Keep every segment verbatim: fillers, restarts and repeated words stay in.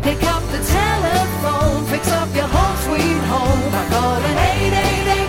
Pick up the telephone, fix up your home sweet home by calling eight eight eight,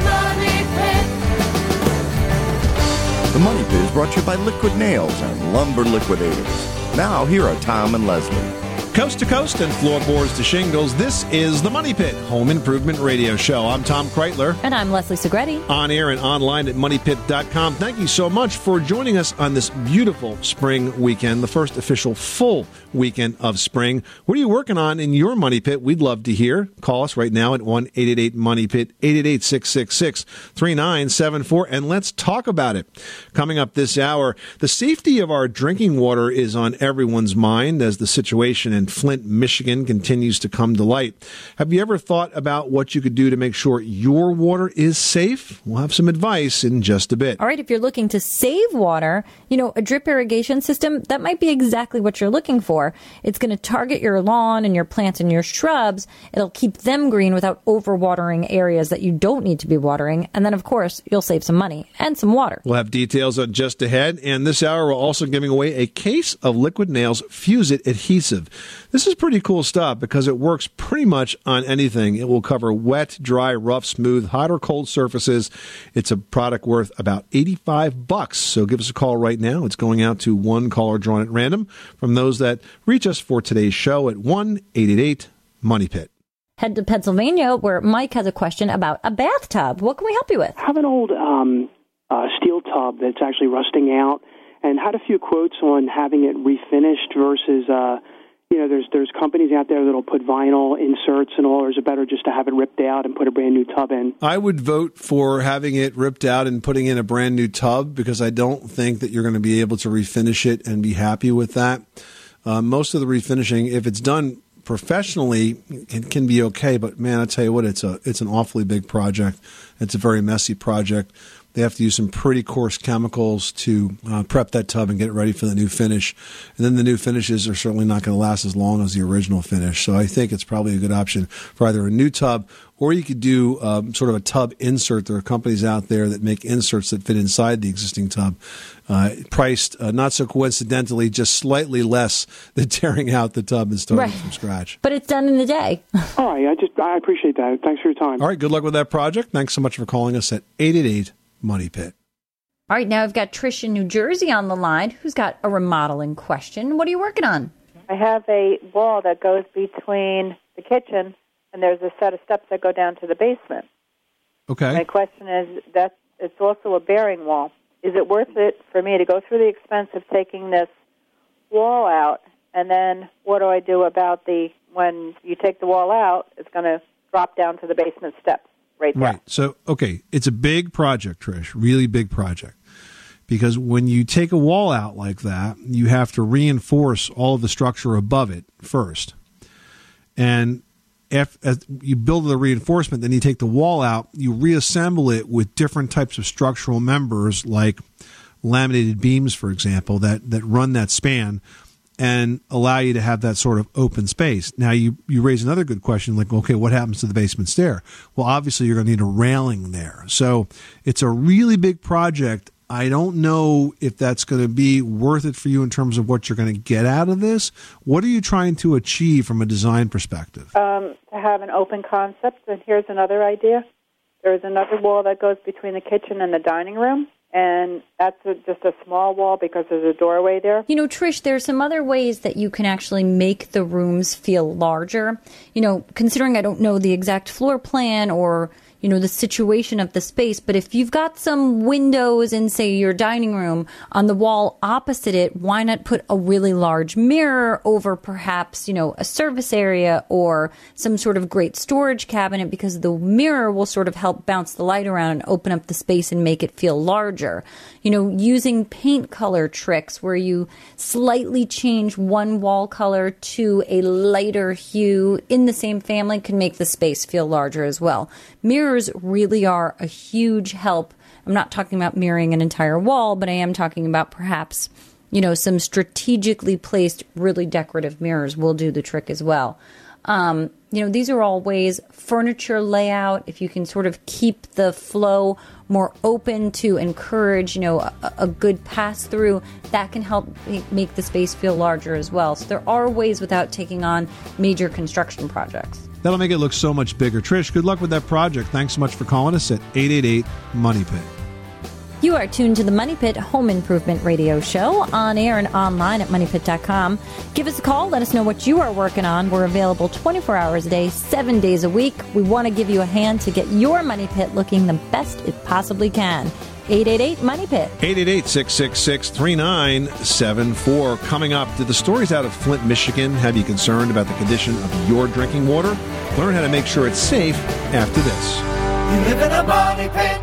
MONEY PIT. The Money Pit is brought to you by Liquid Nails and Lumber Liquidators. Now, here are Tom and Leslie. Coast to coast and floorboards to shingles, this is the Money Pit Home Improvement Radio Show. I'm Tom Kreitler. And I'm Leslie Segretti. On air and online at money pit dot com. Thank you so much for joining us on this beautiful spring weekend, the first official full weekend of spring. What are you working on in your Money Pit? We'd love to hear. Call us right now at one eight eight eight money pit, eight eight eight, six six six, three nine seven four, and let's talk about it. Coming up this hour, the safety of our drinking water is on everyone's mind as the situation in Flint, Michigan continues to come to light. Have you ever thought about what you could do to make sure your water is safe? We'll have some advice in just a bit. All right, if you're looking to save water, you know, a drip irrigation system, that might be exactly what you're looking for. It's going to target your lawn and your plants and your shrubs. It'll keep them green without overwatering areas that you don't need to be watering. And then, of course, you'll save some money and some water. We'll have details on just ahead. And this hour, we're also giving away a case of Liquid Nails Fuse-It adhesive. This is pretty cool stuff because it works pretty much on anything. It will cover wet, dry, rough, smooth, hot or cold surfaces. It's a product worth about eighty-five bucks. So give us a call right now. It's going out to one caller drawn at random from those that reach us for today's show at one eight eight eight money pit. Head to Pennsylvania where Mike has a question about a bathtub. What can we help you with? I have an old um, uh, steel tub that's actually rusting out and had a few quotes on having it refinished versus... Uh, You know, there's there's companies out there that'll put vinyl inserts and all, or is it better just to have it ripped out and put a brand new tub in? I would vote for having it ripped out and putting in a brand new tub because I don't think that you're going to be able to refinish it and be happy with that. Uh, most of the refinishing, if it's done professionally, it can be okay. But man, I tell you what, it's a it's an awfully big project. It's a very messy project. They have to use some pretty coarse chemicals to uh, prep that tub and get it ready for the new finish. And then the new finishes are certainly not going to last as long as the original finish. So I think it's probably a good option for either a new tub or you could do um, sort of a tub insert. There are companies out there that make inserts that fit inside the existing tub, uh, priced uh, not so coincidentally, just slightly less than tearing out the tub and starting right. from scratch. But it's done in a day. All right, I just I appreciate that. Thanks for your time. All right, good luck with that project. Thanks so much for calling us at eight eight eight money pit. All right, now I've got Trish in New Jersey on the line who's got a remodeling question. What are you working on? I have a wall that goes between the kitchen, and there's a set of steps that go down to the basement. Okay. My question is that it's also a bearing wall. Is it worth it for me to go through the expense of taking this wall out, and then what do I do about the, when you take the wall out, it's going to drop down to the basement steps? Right there. Right. So, okay, it's a big project, Trish, really big project. Because when you take a wall out like that, you have to reinforce all of the structure above it first. And if as you build the reinforcement, then you take the wall out, you reassemble it with different types of structural members like laminated beams, for example, that, that run that span and allow you to have that sort of open space. Now, you, you raise another good question, like, okay, what happens to the basement stair? Well, obviously, you're going to need a railing there. So it's a really big project. I don't know if that's going to be worth it for you in terms of what you're going to get out of this. What are you trying to achieve from a design perspective? Um, to have an open concept, and here's another idea. There's another wall that goes between the kitchen and the dining room. And that's a, just a small wall because there's a doorway there. You know, Trish, there's some other ways that you can actually make the rooms feel larger. You know, considering I don't know the exact floor plan or, you know, the situation of the space, but if you've got some windows in, say, your dining room, on the wall opposite it, why not put a really large mirror over perhaps, you know, a service area or some sort of great storage cabinet, because the mirror will sort of help bounce the light around and open up the space and make it feel larger. You know, using paint color tricks where you slightly change one wall color to a lighter hue in the same family can make the space feel larger as well. Mirrors really are a huge help. I'm not talking about mirroring an entire wall, but I am talking about perhaps, you know, some strategically placed, really decorative mirrors will do the trick as well. Um, you know, these are all ways, furniture layout, if you can sort of keep the flow more open to encourage, you know, a, a good pass through, that can help make the space feel larger as well. So there are ways without taking on major construction projects. That'll make it look so much bigger. Trish, good luck with that project. Thanks so much for calling us at eight eight eight, money pit. You are tuned to the Money Pit Home Improvement Radio Show, on air and online at money pit dot com. Give us a call. Let us know what you are working on. We're available twenty-four hours a day, seven days a week. We want to give you a hand to get your Money Pit looking the best it possibly can. eight eight eight, money pit. eight eight eight, six six six, three nine seven four. Coming up, do the stories out of Flint, Michigan have you concerned about the condition of your drinking water? Learn how to make sure it's safe after this. You live in a money pit.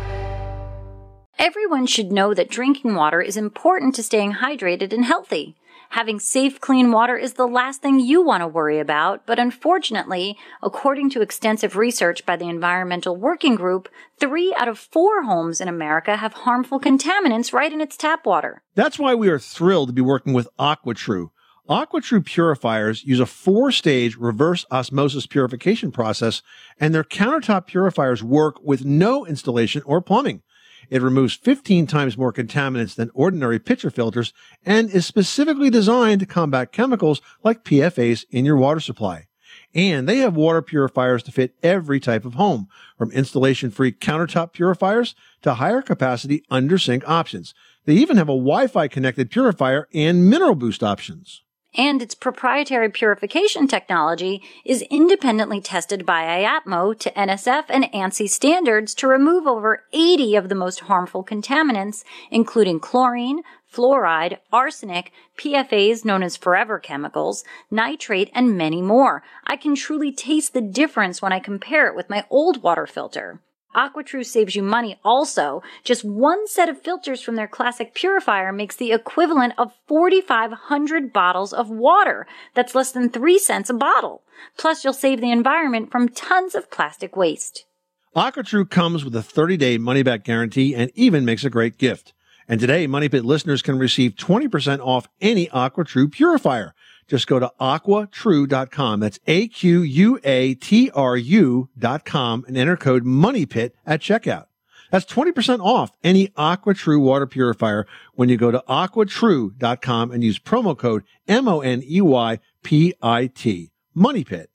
Everyone should know that drinking water is important to staying hydrated and healthy. Having safe, clean water is the last thing you want to worry about, but unfortunately, according to extensive research by the Environmental Working Group, three out of four homes in America have harmful contaminants right in its tap water. That's why we are thrilled to be working with AquaTrue. AquaTrue purifiers use a four-stage reverse osmosis purification process, and their countertop purifiers work with no installation or plumbing. It removes fifteen times more contaminants than ordinary pitcher filters and is specifically designed to combat chemicals like P F As in your water supply. And they have water purifiers to fit every type of home, from installation-free countertop purifiers to higher capacity under-sink options. They even have a Wi-Fi connected purifier and mineral boost options. And its proprietary purification technology is independently tested by I A P M O to N S F and ANSI standards to remove over eighty of the most harmful contaminants, including chlorine, fluoride, arsenic, P F As known as forever chemicals, nitrate, and many more. I can truly taste the difference when I compare it with my old water filter. AquaTrue saves you money also. Just one set of filters from their classic purifier makes the equivalent of forty-five hundred bottles of water. That's less than three cents a bottle. Plus, you'll save the environment from tons of plastic waste. AquaTrue comes with a thirty-day money-back guarantee and even makes a great gift. And today, Money Pit listeners can receive twenty percent off any AquaTrue purifier. Just go to aqua true dot com. That's A Q U A T R U dot com and enter code MONEYPIT at checkout. That's twenty percent off any AquaTrue water purifier when you go to aqua true dot com and use promo code M O N E Y P I T. Money Pit.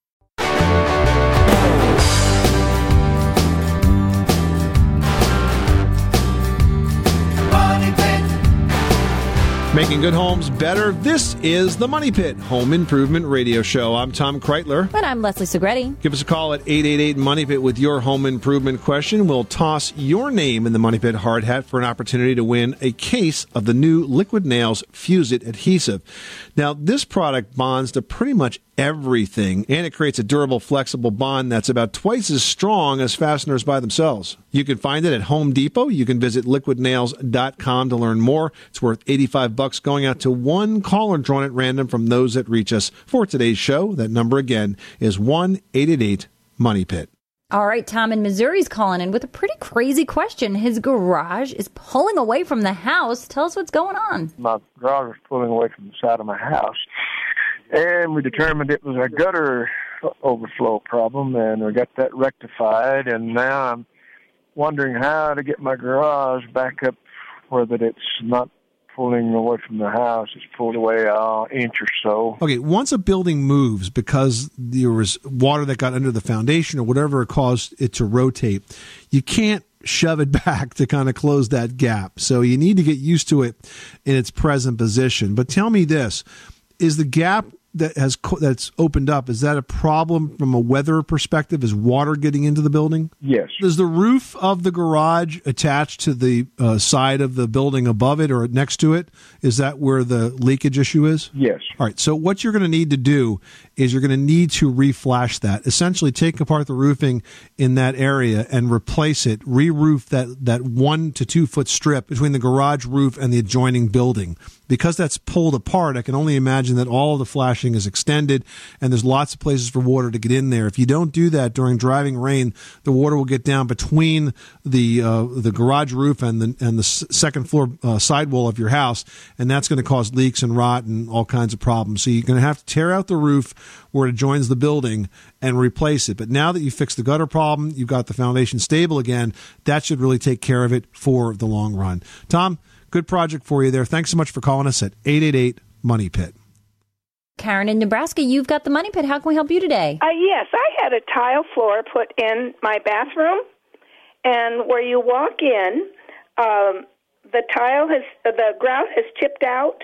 Making good homes better. This is the Money Pit Home Improvement Radio Show. I'm Tom Kreitler. And I'm Leslie Segretti. Give us a call at eight eight eight, money pit with your home improvement question. We'll toss your name in the Money Pit hard hat for an opportunity to win a case of the new Liquid Nails Fuse-It adhesive. Now, this product bonds to pretty much everything, and it creates a durable, flexible bond that's about twice as strong as fasteners by themselves. You can find it at Home Depot. You can visit liquid nails dot com to learn more. It's worth eighty-five bucks, going out to one caller drawn at random from those that reach us for today's show. That number again is one eight eight eight, money pit. All right, Tom in Missouri's calling in with a pretty crazy question. His garage is pulling away from the house. Tell us what's going on. My garage was pulling away from the side of my house, and we determined it was a gutter overflow problem, and we got that rectified, and now I'm wondering how to get my garage back up where that it's not pulling away from the house. It's pulled away an inch or so. Okay, once a building moves because there was water that got under the foundation or whatever caused it to rotate, you can't shove it back to kind of close that gap. So you need to get used to it in its present position. But tell me this, is the gap that has that's opened up, is that a problem from a weather perspective? Is water getting into the building? Yes. Is the roof of the garage attached to the uh, side of the building above it or next to it? Is that where the leakage issue is? Yes. All right. So what you're going to need to do is you're going to need to reflash that. Essentially take apart the roofing in that area and replace it, re-roof that, that one to two foot strip between the garage roof and the adjoining building. Because that's pulled apart, I can only imagine that all of the flashing branching is extended, and there's lots of places for water to get in there. If you don't do that during driving rain, the water will get down between the uh, the garage roof and the and the second floor uh, sidewall of your house, and that's going to cause leaks and rot and all kinds of problems. So you're going to have to tear out the roof where it joins the building and replace it. But now that you fixed the gutter problem, you've got the foundation stable again, that should really take care of it for the long run. Tom, good project for you there. Thanks so much for calling us at eight eight eight, MONEY PIT. Karen in Nebraska, you've got the Money Pit. How can we help you today? Uh, yes, I had a tile floor put in my bathroom, and where you walk in, um, the tile has, the grout has chipped out,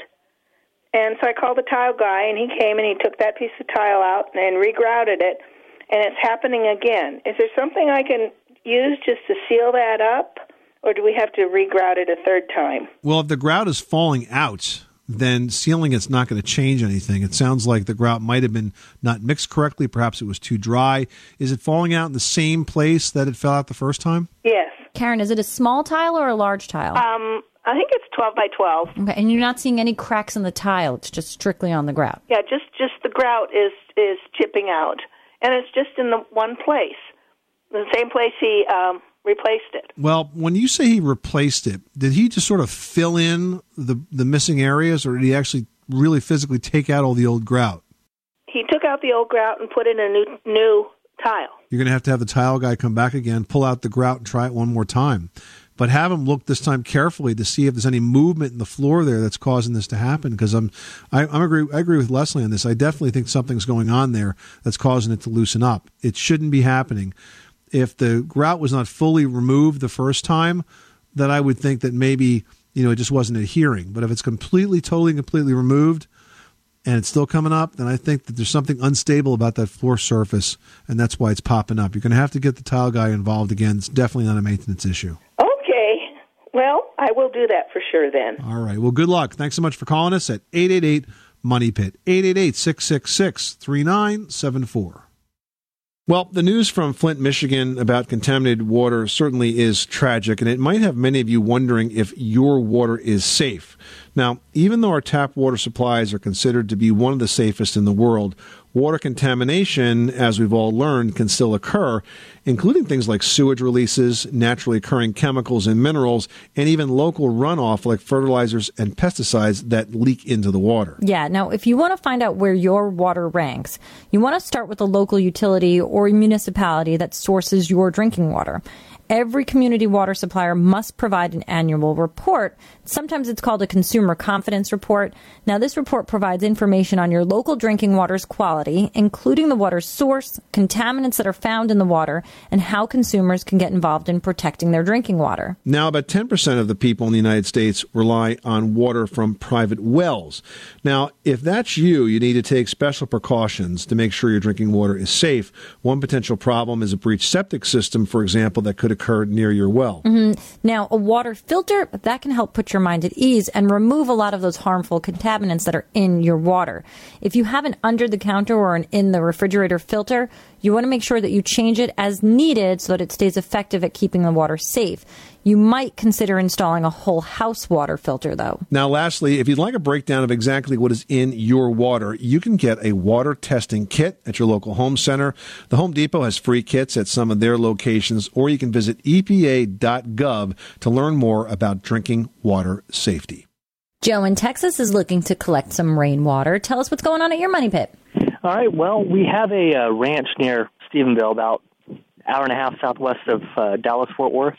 and so I called the tile guy, and he came and he took that piece of tile out and regrouted it, and it's happening again. Is there something I can use just to seal that up, or do we have to regrout it a third time? Well, if the grout is falling out, then sealing it's not going to change anything. It sounds like the grout might have been not mixed correctly. Perhaps it was too dry. Is it falling out in the same place that it fell out the first time? Yes. Karen, is it a small tile or a large tile? Um, I think it's twelve by twelve. Okay, and you're not seeing any cracks in the tile. It's just strictly on the grout. Yeah, just, just the grout is, is chipping out, and it's just in the one place, the same place he um, replaced it. Well, when you say he replaced it, did he just sort of fill in the, the missing areas, or did he actually really physically take out all the old grout? He took out the old grout and put in a new new tile. You're going to have to have the tile guy come back again, pull out the grout, and try it one more time. But have him look this time carefully to see if there's any movement in the floor there that's causing this to happen. Because I'm, I, I'm agree, I agree with Leslie on this. I definitely think something's going on there that's causing it to loosen up. It shouldn't be happening. If the grout was not fully removed the first time, then I would think that maybe, you know, it just wasn't adhering. But if it's completely, totally, completely removed and it's still coming up, then I think that there's something unstable about that floor surface, and that's why it's popping up. You're going to have to get the tile guy involved again. It's definitely not a maintenance issue. Okay. Well, I will do that for sure then. All right. Well, good luck. Thanks so much for calling us at eight eight eight, MONEY PIT, eight eight eight, six six six, three nine seven four. Well, the news from Flint, Michigan about contaminated water certainly is tragic, and it might have many of you wondering if your water is safe. Now, even though our tap water supplies are considered to be one of the safest in the world, water contamination, as we've all learned, can still occur, including things like sewage releases, naturally occurring chemicals and minerals, and even local runoff like fertilizers and pesticides that leak into the water. Yeah. Now, if you want to find out where your water ranks, you want to start with the local utility or municipality that sources your drinking water. Every community water supplier must provide an annual report. Sometimes it's called a consumer confidence report. Now, this report provides information on your local drinking water's quality, including the water's source, contaminants that are found in the water, and how consumers can get involved in protecting their drinking water. Now, about ten percent of the people in the United States rely on water from private wells. Now, if that's you, you need to take special precautions to make sure your drinking water is safe. One potential problem is a breached septic system, for example, that could occur near your well. Mm-hmm. Now, a water filter, that can help put your mind at ease and remove a lot of those harmful contaminants that are in your water. If you have an under-the-counter or an in-the-refrigerator filter, you want to make sure that you change it as needed so that it stays effective at keeping the water safe. You might consider installing a whole house water filter, though. Now, lastly, if you'd like a breakdown of exactly what is in your water, you can get a water testing kit at your local home center. The Home Depot has free kits at some of their locations, or you can visit E P A dot gov to learn more about drinking water safety. Joe in Texas is looking to collect some rainwater. Tell us what's going on at your money pit. All right. Well, we have a uh, ranch near Stephenville, about an hour and a half southwest of uh, Dallas-Fort Worth.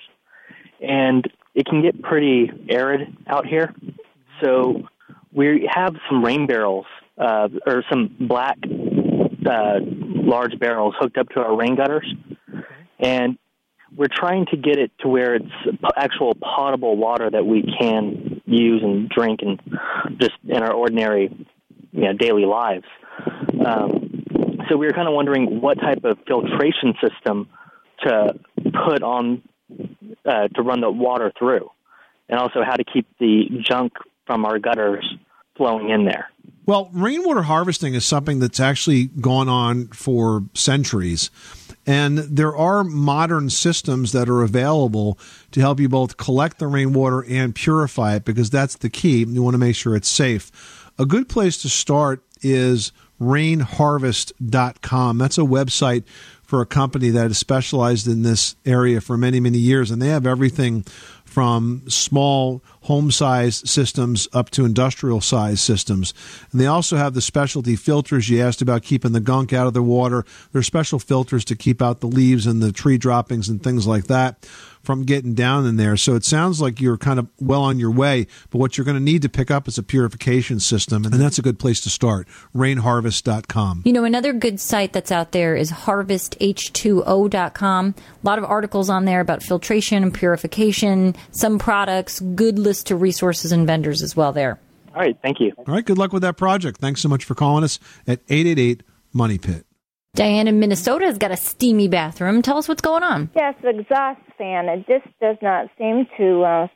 And it can get pretty arid out here. So we have some rain barrels, uh, or some black uh, large barrels hooked up to our rain gutters. And we're trying to get it to where it's actual potable water that we can use and drink and just in our ordinary, you know, daily lives. Um, so we were kind of wondering what type of filtration system to put on Uh, to run the water through, and also how to keep the junk from our gutters flowing in there. Well, rainwater harvesting is something that's actually gone on for centuries, and there are modern systems that are available to help you both collect the rainwater and purify it, because that's the key. You want to make sure it's safe. A good place to start is rain harvest dot com. That's a website for a company that has specialized in this area for many, many years, and they have everything from small home-sized systems up to industrial-sized systems. And they also have the specialty filters. You asked about keeping the gunk out of the water. There are special filters to keep out the leaves and the tree droppings and things like that from getting down in there. So it sounds like you're kind of well on your way, but what you're going to need to pick up is a purification system, and that's a good place to start, rain harvest dot com. You know, another good site that's out there is harvest H two O dot com. A lot of articles on there about filtration and purification, some products, good list of resources and vendors as well there. All right, thank you. All right, good luck with that project. Thanks so much for calling us at eight eight eight money pit. Diane in Minnesota has got a steamy bathroom. Tell us what's going on. Yes, the exhaust fan. It just does not seem to uh,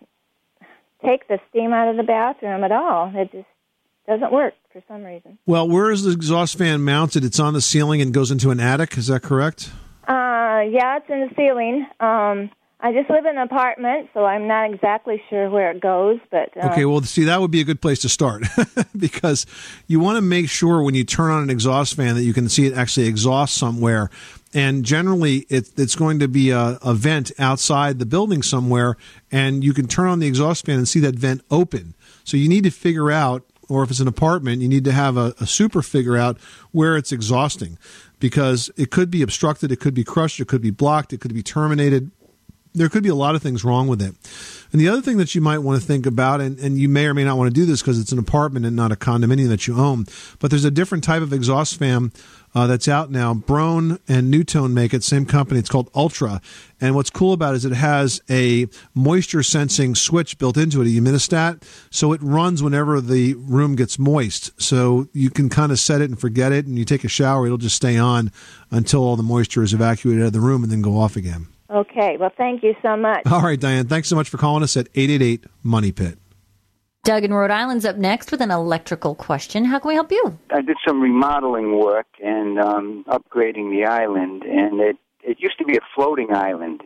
take the steam out of the bathroom at all. It just doesn't work for some reason. Well, where is the exhaust fan mounted? It's on the ceiling and goes into an attic. Is that correct? Uh, yeah, it's in the ceiling. Um, I just live in an apartment, so I'm not exactly sure where it goes. But uh, okay, well, see, that would be a good place to start because you want to make sure when you turn on an exhaust fan that you can see it actually exhaust somewhere. And generally, it, it's going to be a, a vent outside the building somewhere, and you can turn on the exhaust fan and see that vent open. So you need to figure out, or if it's an apartment, you need to have a, a super figure out where it's exhausting, because it could be obstructed, it could be crushed, it could be blocked, it could be terminated. There could be a lot of things wrong with it. And the other thing that you might want to think about, and, and you may or may not want to do this because it's an apartment and not a condominium that you own, but there's a different type of exhaust fan uh, that's out now. Broan and Newtone make it, same company. It's called Ultra. And what's cool about it is it has a moisture sensing switch built into it, a humidistat, so it runs whenever the room gets moist. So you can kind of set it and forget it, and you take a shower, it'll just stay on until all the moisture is evacuated out of the room and then go off again. Okay, well, thank you so much. All right, Diane, thanks so much for calling us at eight eight eight money pit. Doug in Rhode Island's up next with an electrical question. How can we help you? I did some remodeling work and um, upgrading the island, and it, it used to be a floating island.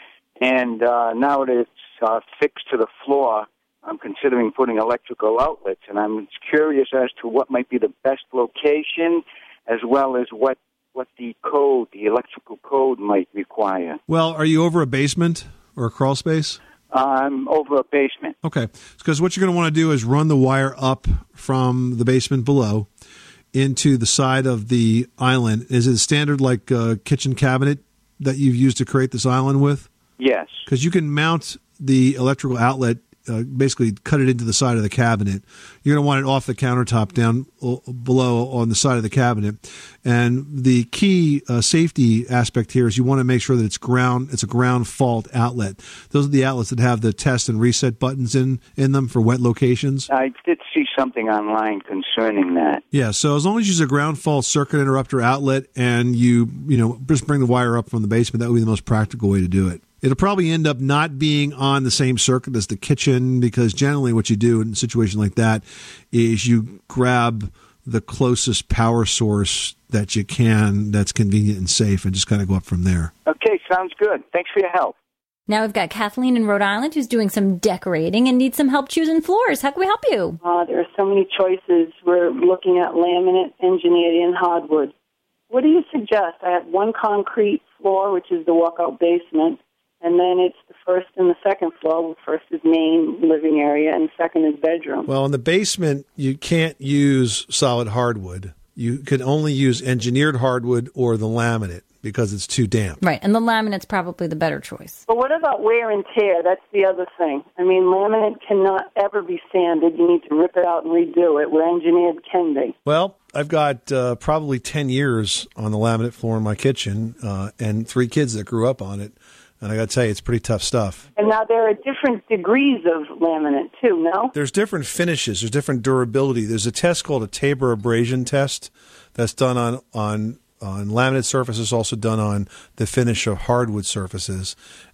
And uh, now that it's uh, fixed to the floor, I'm considering putting electrical outlets, and I'm curious as to what might be the best location as well as what what the code, the electrical code might require. Well, are you over a basement or a crawl space? I'm over a basement. Okay, because what you're going to want to do is run the wire up from the basement below into the side of the island. Is it a standard like uh, kitchen cabinet that you've used to create this island with? Yes. Because you can mount the electrical outlet, uh, basically cut it into the side of the cabinet. You're going to want it off the countertop down below on the side of the cabinet. And the key uh, safety aspect here is you want to make sure that it's ground. It's a ground fault outlet. Those are the outlets that have the test and reset buttons in, in them for wet locations. I did see something online concerning that. Yeah, so as long as you use a ground fault circuit interrupter outlet and you, you know, just bring the wire up from the basement, that would be the most practical way to do it. It'll probably end up not being on the same circuit as the kitchen, because generally what you do in a situation like that is you grab the closest power source that you can that's convenient and safe and just kind of go up from there. Okay, sounds good. Thanks for your help. Now we've got Kathleen in Rhode Island who's doing some decorating and needs some help choosing floors. How can we help you? Uh, there are so many choices. We're looking at laminate, engineered, and hardwood. What do you suggest? I have one concrete floor, which is the walkout basement. And then it's the first and the second floor. First is main living area, and second is bedroom. Well, in the basement, you can't use solid hardwood. You can only use engineered hardwood or the laminate because it's too damp. Right, and the laminate's probably the better choice. But what about wear and tear? That's the other thing. I mean, laminate cannot ever be sanded. You need to rip it out and redo it, where engineered can be. Well, I've got uh, probably ten years on the laminate floor in my kitchen uh, and three kids that grew up on it. And I got to tell you, it's pretty tough stuff. And now there are different degrees of laminate, too, no? There's different finishes. There's different durability. There's a test called a Tabor abrasion test that's done on, on, on laminate surfaces, also done on the finish of hardwood surfaces.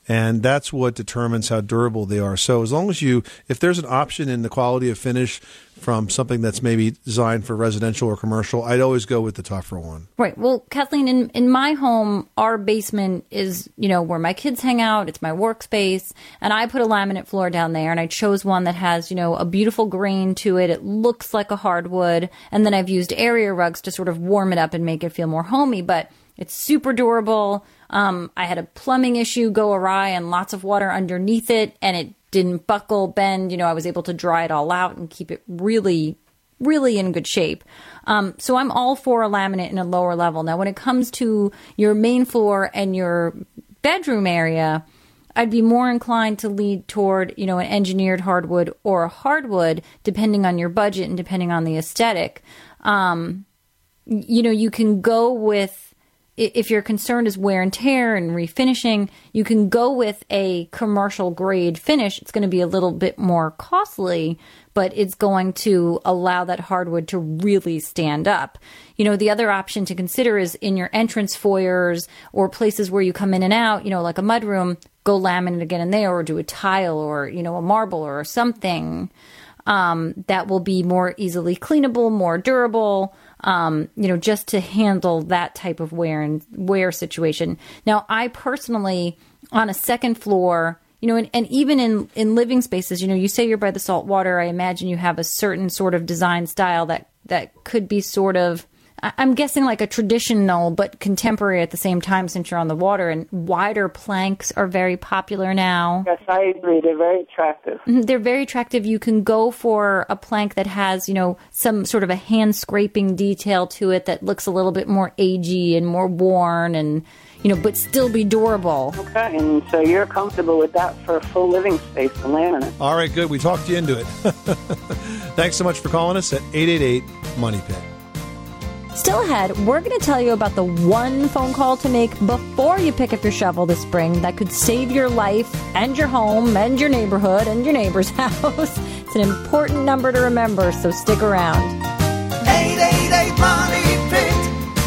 And that's what determines how durable they are. So as long as you, if there's an option in the quality of finish from something that's maybe designed for residential or commercial, I'd always go with the tougher one. Right. Well, Kathleen, in, in my home, our basement is, you know, where my kids hang out. It's my workspace. And I put a laminate floor down there, and I chose one that has, you know, a beautiful grain to it. It looks like a hardwood. And then I've used area rugs to sort of warm it up and make it feel more homey. But it's super durable. Um, I had a plumbing issue go awry and lots of water underneath it, and it didn't buckle, bend. You know, I was able to dry it all out and keep it really, really in good shape. Um, so I'm all for a laminate in a lower level. Now, when it comes to your main floor and your bedroom area, I'd be more inclined to lead toward, you know, an engineered hardwood or a hardwood, depending on your budget and depending on the aesthetic. Um, you know, you can go with, if your concern is wear and tear and refinishing, you can go with a commercial grade finish. It's going to be a little bit more costly, but it's going to allow that hardwood to really stand up. You know, the other option to consider is in your entrance foyers or places where you come in and out, you know, like a mudroom, go laminate again in there, or do a tile or, you know, a marble or something um, that will be more easily cleanable, more durable. Um, you know, just to handle that type of wear and wear situation. Now, I personally, on a second floor, you know, and, and even in, in living spaces, you know, you say you're by the salt water. I imagine you have a certain sort of design style that, that could be sort of, I'm guessing like a traditional but contemporary at the same time, since you're on the water, and wider planks are very popular now. Yes, I agree. They're very attractive. They're very attractive. You can go for a plank that has, you know, some sort of a hand scraping detail to it that looks a little bit more agey and more worn, and, you know, but still be durable. Okay, and so you're comfortable with that for a full living space, the laminate. All right, good. We talked you into it. Thanks so much for calling us at eight eight eight, MONEY PIT. Still ahead, we're going to tell you about the one phone call to make before you pick up your shovel this spring that could save your life and your home and your neighborhood and your neighbor's house. It's an important number to remember, so stick around. eight eight eight, MONEY PIT.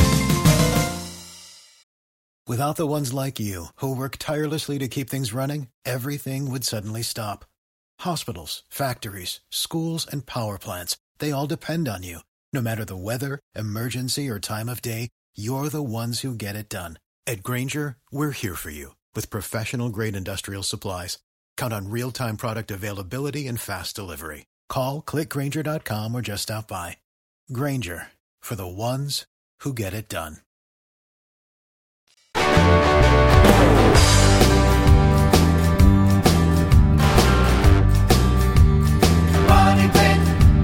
Without the ones like you, who work tirelessly to keep things running, everything would suddenly stop. Hospitals, factories, schools, and power plants, they all depend on you. No matter the weather, emergency, or time of day, you're the ones who get it done. At Grainger, we're here for you with professional-grade industrial supplies. Count on real-time product availability and fast delivery. Call, click Grainger dot com, or just stop by. Grainger, for the ones who get it done. Money Pit.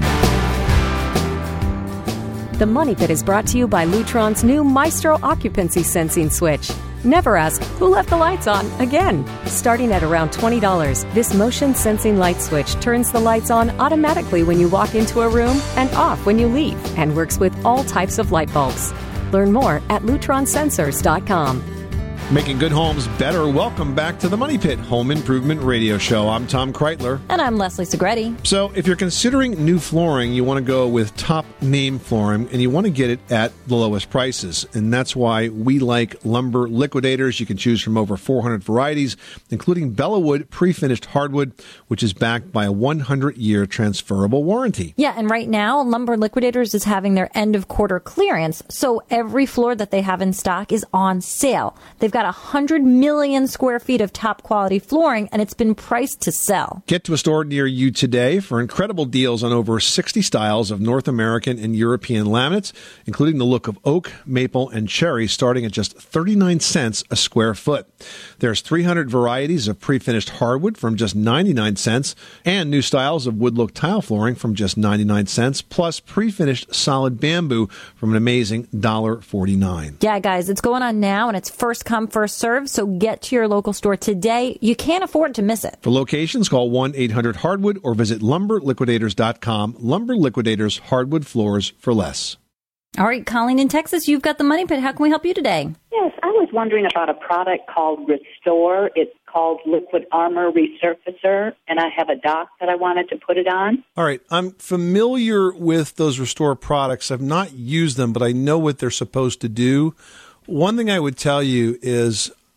The Money Pit is brought to you by Lutron's new Maestro occupancy sensing switch. Never ask, who left the lights on again? Starting at around twenty dollars, this motion sensing light switch turns the lights on automatically when you walk into a room and off when you leave, and works with all types of light bulbs. Learn more at lutron sensors dot com. Making good homes better. Welcome back to the Money Pit Home Improvement Radio Show. I'm Tom Kreitler. And I'm Leslie Segretti. So if you're considering new flooring, you want to go with top name flooring, and you want to get it at the lowest prices. And that's why we like Lumber Liquidators. You can choose from over four hundred varieties, including Bellawood pre-finished hardwood, which is backed by a one hundred year transferable warranty. Yeah, and right now, Lumber Liquidators is having their end of quarter clearance. So every floor that they have in stock is on sale. They've got one hundred million square feet of top quality flooring, and it's been priced to sell. Get to a store near you today for incredible deals on over sixty styles of North American and European laminates, including the look of oak, maple, and cherry, starting at just thirty-nine cents a square foot. There's three hundred varieties of pre-finished hardwood from just ninety-nine cents, and new styles of wood look tile flooring from just ninety-nine cents, plus pre-finished solid bamboo from an amazing one dollar forty-nine. Yeah, guys, it's going on now, and it's first come, first served, so get to your local store today. You can't afford to miss it. For locations, call one eight hundred hardwood or visit lumber liquidators dot com. Lumber Liquidators, hardwood floors for less. All right, Colleen in Texas, you've got the Money Pit. How can we help you today? Yes, I was wondering about a product called Restore. It's called Liquid Armor Resurfacer, and I have a dock that I wanted to put it on. All right, I'm familiar with those Restore products. I've not used them, but I know what they're supposed to do. One thing I would tell you is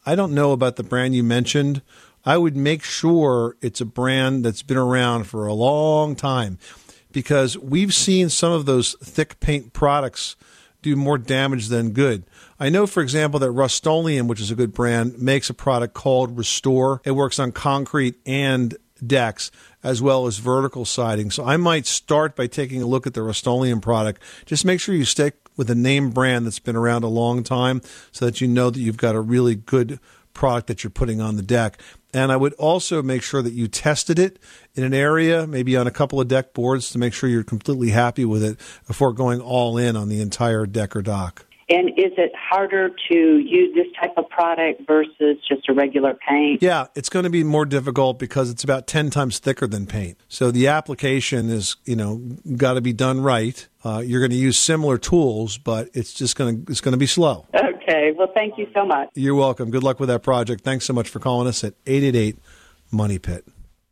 I don't know about the brand you mentioned. I would make sure it's a brand that's been around for a long time, because we've seen some of those thick paint products do more damage than good. I know, for example, that Rust-Oleum, which is a good brand, makes a product called Restore. It works on concrete and decks as well as vertical siding. So I might start by taking a look at the Rust-Oleum product. Just make sure you stick with a name brand that's been around a long time so that you know that you've got a really good product that you're putting on the deck. And I would also make sure that you tested it in an area, maybe on a couple of deck boards, to make sure you're completely happy with it before going all in on the entire deck or dock. And is it harder to use this type of product versus just a regular paint? Yeah, it's going to be more difficult because it's about ten times thicker than paint. So the application is, you know, got to be done right. Uh, you're going to use similar tools, but it's just going to it's going to be slow. Okay. Well, thank you so much. You're welcome. Good luck with that project. Thanks so much for calling us at eight eight eight, Money Pit.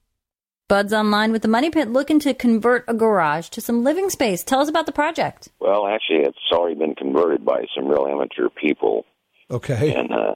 Bud's online with the Money Pit, looking to convert a garage to some living space. Tell us about the project. Well, actually, it's already been converted by some real amateur people. Okay. And uh,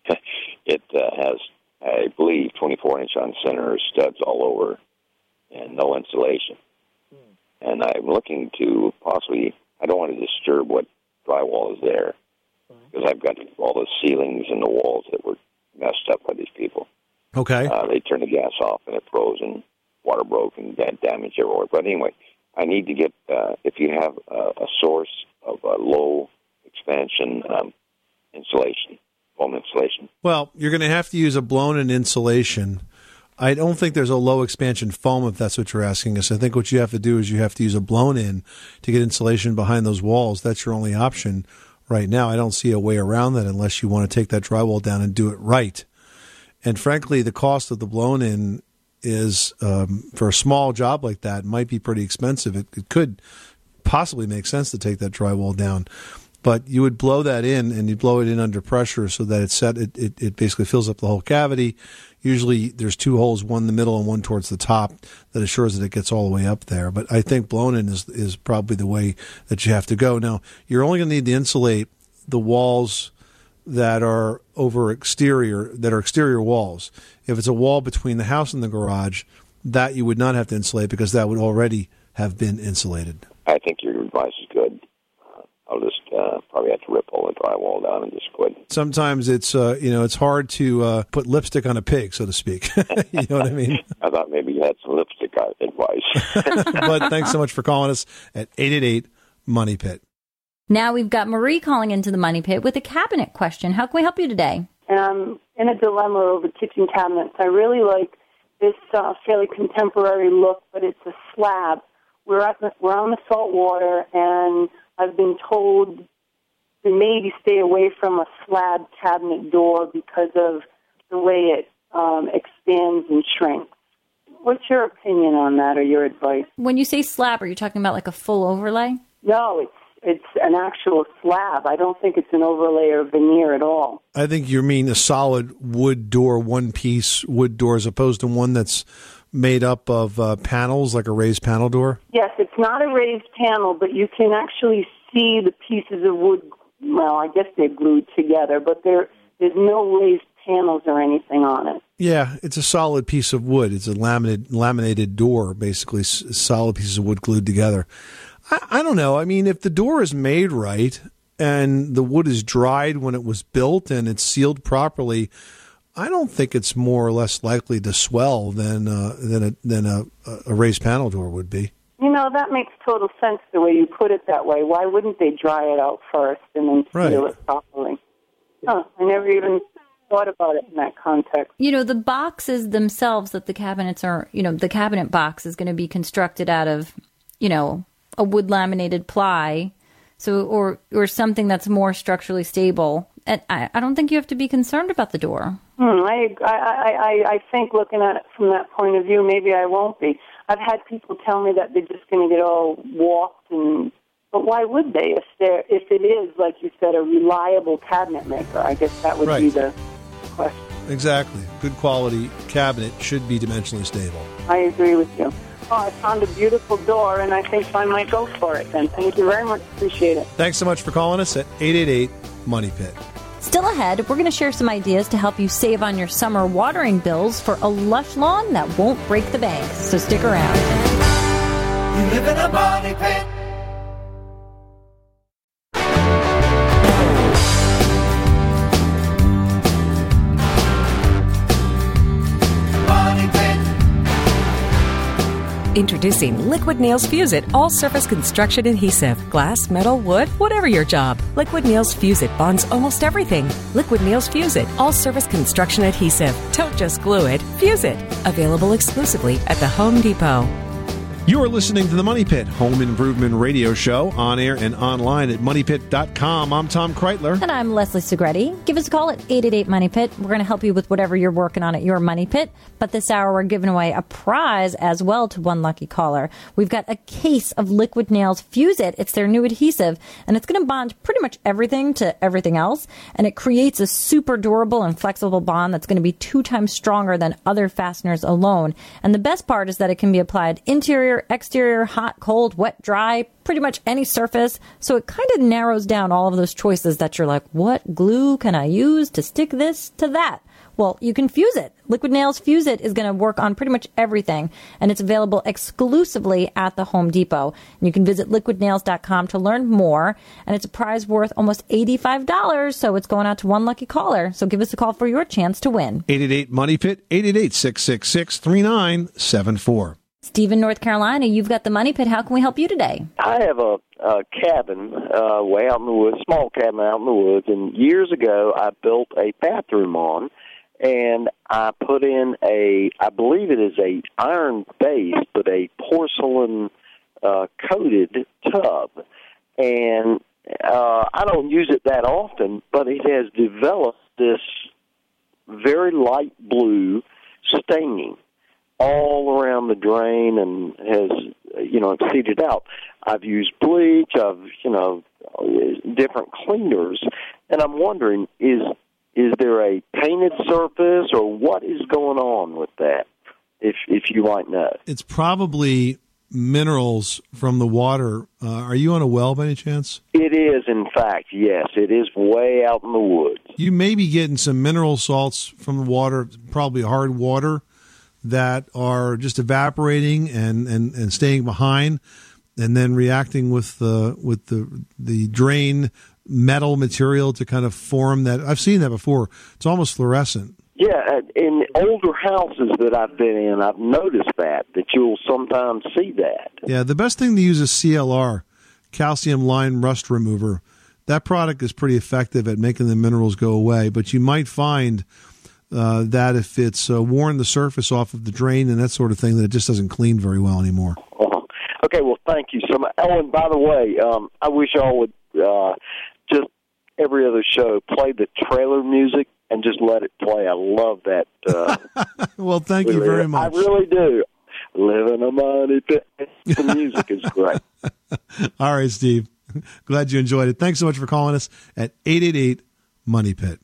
it uh, has, I believe, twenty-four inch on center studs all over and no insulation. Hmm. And I'm looking to possibly, I don't want to disturb what drywall is there, because I've got all the ceilings and the walls that were messed up by these people. Okay. Uh, they turned the gas off and it froze and water broke and had damage everywhere. But anyway, I need to get, uh, if you have a, a source of a low expansion um, insulation, foam insulation. Well, you're going to have to use a blown-in insulation. I don't think there's a low expansion foam, if that's what you're asking us. I think what you have to do is you have to use a blown-in to get insulation behind those walls. That's your only option right now. I don't see a way around that unless you want to take that drywall down and do it right. And frankly, the cost of the blown-in is, um, for a small job like that, might be pretty expensive. It, it could possibly make sense to take that drywall down. But you would blow that in, and you blow it in under pressure so that it's set. It, it, it basically fills up the whole cavity. Usually there's two holes, one in the middle and one towards the top, that assures that it gets all the way up there. But I think blown-in is, is probably the way that you have to go. Now, you're only going to need to insulate the walls that are over exterior, that are exterior walls. If it's a wall between the house and the garage, that you would not have to insulate because that would already have been insulated. I think your advice is good. Uh, I'll just uh, probably have to rip all the drywall down and just quit. Sometimes it's uh, you know it's hard to uh, put lipstick on a pig, so to speak. You know what I mean? I thought maybe you had some lipstick advice. But thanks so much for calling us at eight eight eight, Money Pit. Now we've got Marie calling into the Money Pit with a cabinet question. How can we help you today? And I'm in a dilemma over kitchen cabinets. I really like this uh, fairly contemporary look, but it's a slab. We're at the, we're on the salt water, and I've been told to maybe stay away from a slab cabinet door because of the way it um, expands and shrinks. What's your opinion on that, or your advice? When you say slab, are you talking about like a full overlay? No, it's It's an actual slab. I don't think it's an overlay or veneer at all. I think you mean a solid wood door, one-piece wood door, as opposed to one that's made up of uh, panels, like a raised panel door? Yes, it's not a raised panel, but you can actually see the pieces of wood. Well, I guess they're glued together, but there, there's no raised panels or anything on it. Yeah, it's a solid piece of wood. It's a laminated, laminated door, basically, s- solid pieces of wood glued together. I, I don't know. I mean, if the door is made right and the wood is dried when it was built and it's sealed properly, I don't think it's more or less likely to swell than uh, than a than a, a raised panel door would be. You know, that makes total sense the way you put it that way. Why wouldn't they dry it out first and then seal Right. it properly? Huh, I never even thought about it in that context. You know, the boxes themselves that the cabinets are, you know, the cabinet box is going to be constructed out of, you know, a wood laminated ply, so or or something that's more structurally stable. And I, I don't think you have to be concerned about the door. Hmm, I, I, I, I think looking at it from that point of view, maybe I won't be. I've had people tell me that they're just going to get all warped, and but why would they if they're if it is, like you said, a reliable cabinet maker? I guess that would Right. be the question. Exactly. Good quality cabinet should be dimensionally stable. I agree with you. Oh, I found a beautiful door, and I think I might go for it then. Thank you very much. Appreciate it. Thanks so much for calling us at eight eight eight, Money Pit. Still ahead, we're going to share some ideas to help you save on your summer watering bills for a lush lawn that won't break the bank. So stick around. You live in a money pit. Introducing Liquid Nails Fuse-It All-Surface Construction Adhesive. Glass, metal, wood, whatever your job. Liquid Nails Fuse-It bonds almost everything. Liquid Nails Fuse-It All-Surface Construction Adhesive. Don't just glue it, fuse it. Available exclusively at the Home Depot. You are listening to the Money Pit Home Improvement Radio Show, on air and online at money pit dot com. I'm Tom Kreitler. And I'm Leslie Segretti. Give us a call at eight eight eight, money pit. We're going to help you with whatever you're working on at your Money Pit. But this hour, we're giving away a prize as well to one lucky caller. We've got a case of Liquid Nails Fuse-It. It's their new adhesive, and it's going to bond pretty much everything to everything else. And it creates a super durable and flexible bond that's going to be two times stronger than other fasteners alone. And the best part is that it can be applied interior, exterior, hot, cold, wet, dry, pretty much any surface. So it kind of narrows down all of those choices that you're like, what glue can I use to stick this to that? Well, you can fuse it. Liquid Nails Fuse-It is going to work on pretty much everything, and it's available exclusively at the Home Depot. And you can visit liquid nails dot com to learn more, and it's a prize worth almost eighty-five dollars, so it's going out to one lucky caller. So give us a call for your chance to win. eight eight eight, money pit, eight eight eight, six six six, three nine seven four. Steve in North Carolina, you've got the Money Pit. How can we help you today? I have a, a cabin uh, way out in the woods, small cabin out in the woods, and years ago I built a bathroom on, and I put in a, I believe it is a iron base, but a porcelain uh, coated tub, and uh, I don't use it that often, but it has developed this very light blue staining all around the drain and has, you know, exceeded out. I've used bleach, I've, you know, different cleaners, and I'm wondering, is is there a painted surface or what is going on with that, if if you might know? It's probably minerals from the water. Uh, are you on a well by any chance? It is, in fact, yes. It is way out in the woods. You may be getting some mineral salts from the water, probably hard water, that are just evaporating and, and, and staying behind, and then reacting with the with the the drain metal material to kind of form that. I've seen that before. It's almost fluorescent. Yeah, in older houses that I've been in, I've noticed that, that you'll sometimes see that. Yeah, the best thing to use is C L R, calcium line rust remover. That product is pretty effective at making the minerals go away, but you might find Uh, that if it's uh, worn the surface off of the drain and that sort of thing, that it just doesn't clean very well anymore. Uh-huh. Okay, well, thank you so much. Oh, and by the way, um, I wish y'all would uh, just every other show play the trailer music and just let it play. I love that. Uh, well, thank you very much. I really do. Live in a money pit. The music is great. All right, Steve. Glad you enjoyed it. Thanks so much for calling us at eight eight eight, money pit.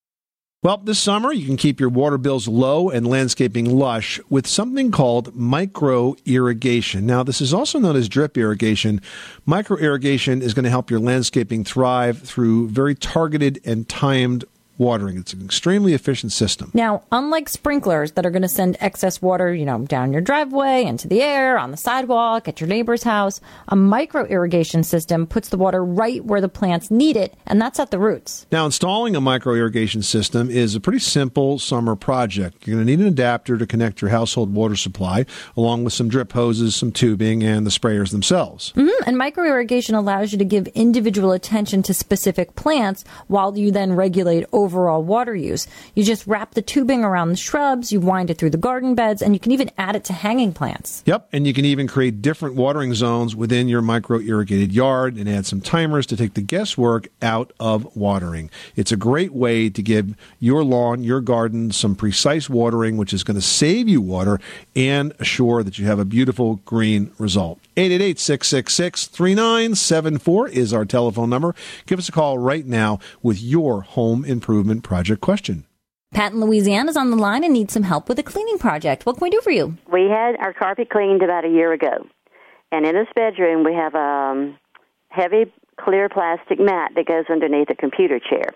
Well, this summer, you can keep your water bills low and landscaping lush with something called micro irrigation. Now, this is also known as drip irrigation. Micro irrigation is going to help your landscaping thrive through very targeted and timed watering. It's an extremely efficient system. Now, unlike sprinklers that are going to send excess water, you know, down your driveway, into the air, on the sidewalk, at your neighbor's house, a micro irrigation system puts the water right where the plants need it, and that's at the roots. Now, installing a micro irrigation system is a pretty simple summer project. You're going to need an adapter to connect your household water supply, along with some drip hoses, some tubing, and the sprayers themselves. Mm-hmm. And micro irrigation allows you to give individual attention to specific plants while you then regulate over overall water use. You just wrap the tubing around the shrubs, you wind it through the garden beds, and you can even add it to hanging plants. Yep, and you can even create different watering zones within your micro-irrigated yard and add some timers to take the guesswork out of watering. It's a great way to give your lawn, your garden, some precise watering, which is going to save you water and assure that you have a beautiful green result. eight eight eight, six six six, three nine seven four is our telephone number. Give us a call right now with your home improvement project question. Pat in Louisiana is on the line and needs some help with a cleaning project. What can we do for you? We had our carpet cleaned about a year ago. And in this bedroom, we have a um, heavy clear plastic mat that goes underneath a computer chair.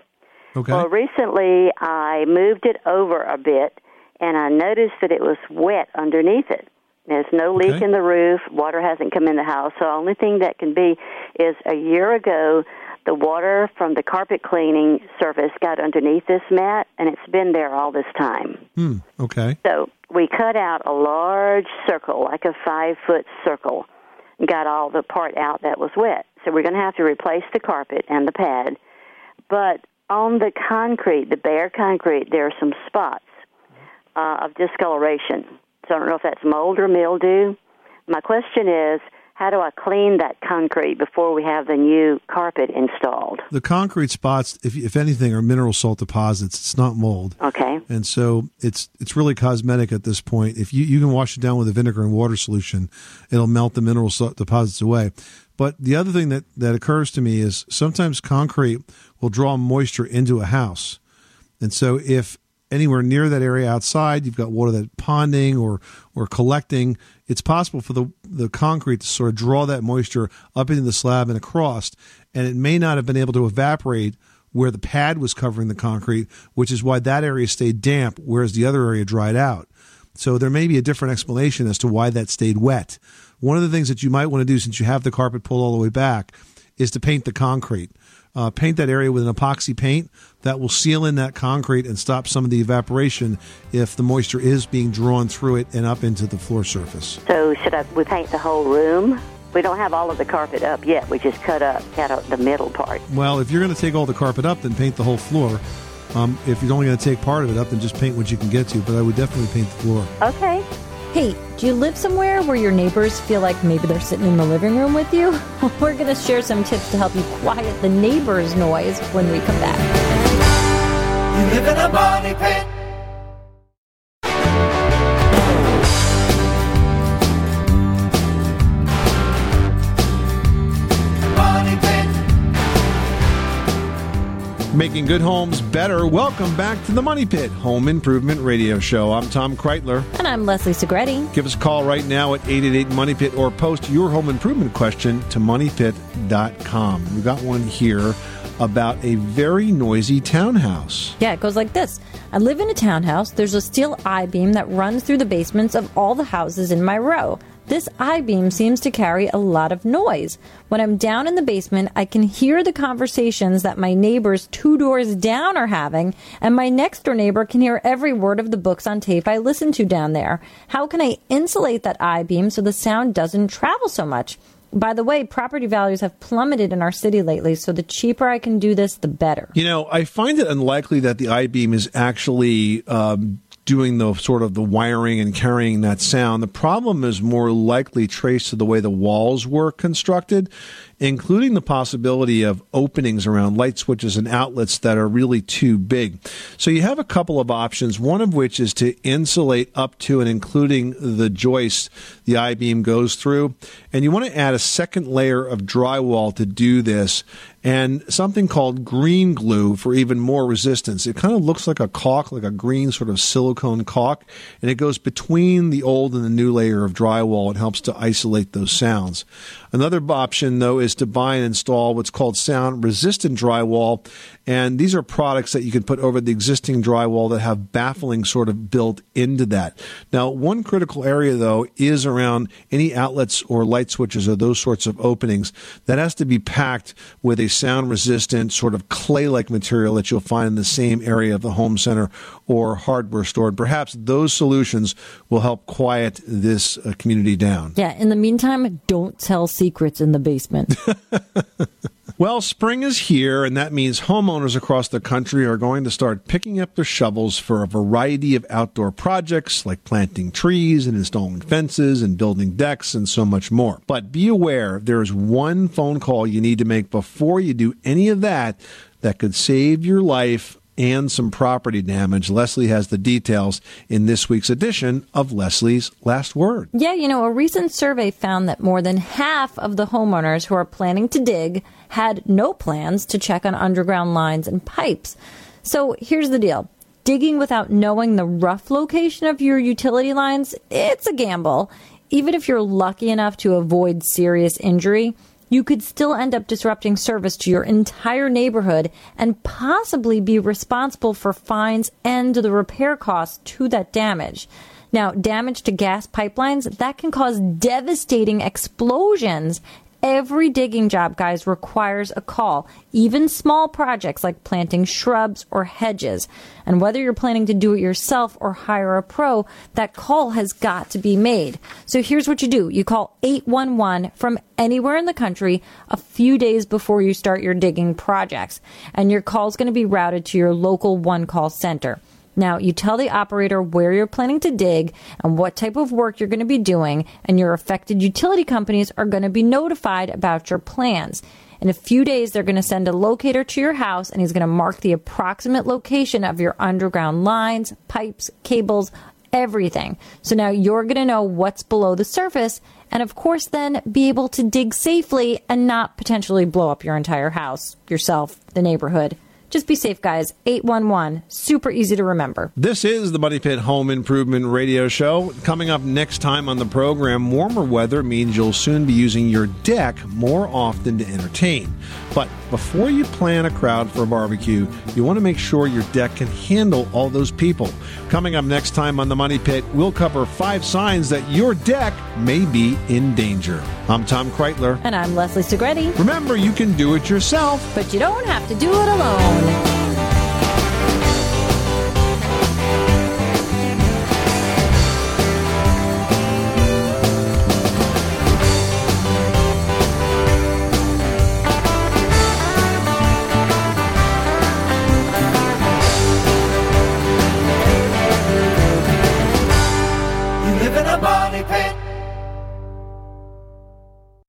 Okay. Well, recently I moved it over a bit, and I noticed that it was wet underneath it. There's no leak Okay. in the roof. Water hasn't come in the house. So the only thing that can be is a year ago, the water from the carpet cleaning surface got underneath this mat, and it's been there all this time. Hmm. Okay. So we cut out a large circle, like a five-foot circle, and got all the part out that was wet. So we're going to have to replace the carpet and the pad. But on the concrete, the bare concrete, there are some spots uh, of discoloration. So I don't know if that's mold or mildew. My question is, how do I clean that concrete before we have the new carpet installed? The concrete spots, if if anything, are mineral salt deposits. It's not mold. Okay. And so it's it's really cosmetic at this point. If you, you can wash it down with a vinegar and water solution, it'll melt the mineral salt deposits away. But the other thing that, that occurs to me is sometimes concrete will draw moisture into a house. And so if anywhere near that area outside, you've got water that's ponding or or collecting, it's possible for the the concrete to sort of draw that moisture up into the slab and across, and it may not have been able to evaporate where the pad was covering the concrete, which is why that area stayed damp, whereas the other area dried out. So there may be a different explanation as to why that stayed wet. One of the things that you might want to do, since you have the carpet pulled all the way back, is to paint the concrete. Uh, paint that area with an epoxy paint that will seal in that concrete and stop some of the evaporation if the moisture is being drawn through it and up into the floor surface. So should I, we paint the whole room? We don't have all of the carpet up yet. We just cut up, cut out the middle part. Well, if you're going to take all the carpet up, then paint the whole floor. Um, if you're only going to take part of it up, then just paint what you can get to. But I would definitely paint the floor. Okay. Hey, do you live somewhere where your neighbors feel like maybe they're sitting in the living room with you? We're going to share some tips to help you quiet the neighbors' noise when we come back. You live in a money pit. Money pit. Making good homes better. Welcome back to the Money Pit Home Improvement Radio Show. I'm Tom Kreitler. And I'm Leslie Segretti. Give us a call right now at eight eight eight, money pit or post your home improvement question to money pit dot com. We've got one here about a very noisy townhouse. Yeah, it goes like this. I live in a townhouse. There's a steel I-beam that runs through the basements of all the houses in my row. This I-beam seems to carry a lot of noise. When I'm down in the basement, I can hear the conversations that my neighbors two doors down are having, and my next door neighbor can hear every word of the books on tape I listen to down there. How can I insulate that I-beam so the sound doesn't travel so much? By the way, property values have plummeted in our city lately, so the cheaper I can do this, the better. You know, I find it unlikely that the I-beam is actually um, doing the sort of the wiring and carrying that sound. The problem is more likely traced to the way the walls were constructed, including the possibility of openings around light switches and outlets that are really too big. So you have a couple of options, one of which is to insulate up to and including the joist the I-beam goes through. And you want to add a second layer of drywall to do this, and something called green glue for even more resistance. It kind of looks like a caulk, like a green sort of silicone caulk, and it goes between the old and the new layer of drywall. It helps to isolate those sounds. Another option, though, is to buy and install what's called sound-resistant drywall, and these are products that you can put over the existing drywall that have baffling sort of built into that. Now, one critical area, though, is around any outlets or light switches or those sorts of openings. That has to be packed with a sound-resistant sort of clay-like material that you'll find in the same area of the home center or hardware store. And perhaps those solutions will help quiet this uh, community down. Yeah, in the meantime, don't tell secrets in the basement. Well, spring is here, and that means homeowners across the country are going to start picking up their shovels for a variety of outdoor projects like planting trees and installing fences and building decks and so much more. But be aware, there is one phone call you need to make before you do any of that that could save your life and some property damage. Leslie has the details in this week's edition of Leslie's Last Word. Yeah, you know, a recent survey found that more than half of the homeowners who are planning to dig had no plans to check on underground lines and pipes. So here's the deal. Digging without knowing the rough location of your utility lines, it's a gamble. Even if you're lucky enough to avoid serious injury, you could still end up disrupting service to your entire neighborhood and possibly be responsible for fines and the repair costs to that damage. Now, damage to gas pipelines, that can cause devastating explosions. Every digging job, guys, requires a call, even small projects like planting shrubs or hedges. And whether you're planning to do it yourself or hire a pro, that call has got to be made. So here's what you do. You call eight one one from anywhere in the country a few days before you start your digging projects. And your call is going to be routed to your local one-call center. Now, you tell the operator where you're planning to dig and what type of work you're going to be doing, and your affected utility companies are going to be notified about your plans. In a few days, they're going to send a locator to your house, and he's going to mark the approximate location of your underground lines, pipes, cables, everything. So now you're going to know what's below the surface, and of course then be able to dig safely and not potentially blow up your entire house, yourself, the neighborhood. Just be safe, guys. eight one one. Super easy to remember. This is the Money Pit Home Improvement Radio Show. Coming up next time on the program, warmer weather means you'll soon be using your deck more often to entertain. But before you plan a crowd for a barbecue, you want to make sure your deck can handle all those people. Coming up next time on the Money Pit, we'll cover five signs that your deck may be in danger. I'm Tom Kreitler. And I'm Leslie Segretti. Remember, you can do it yourself, but you don't have to do it alone.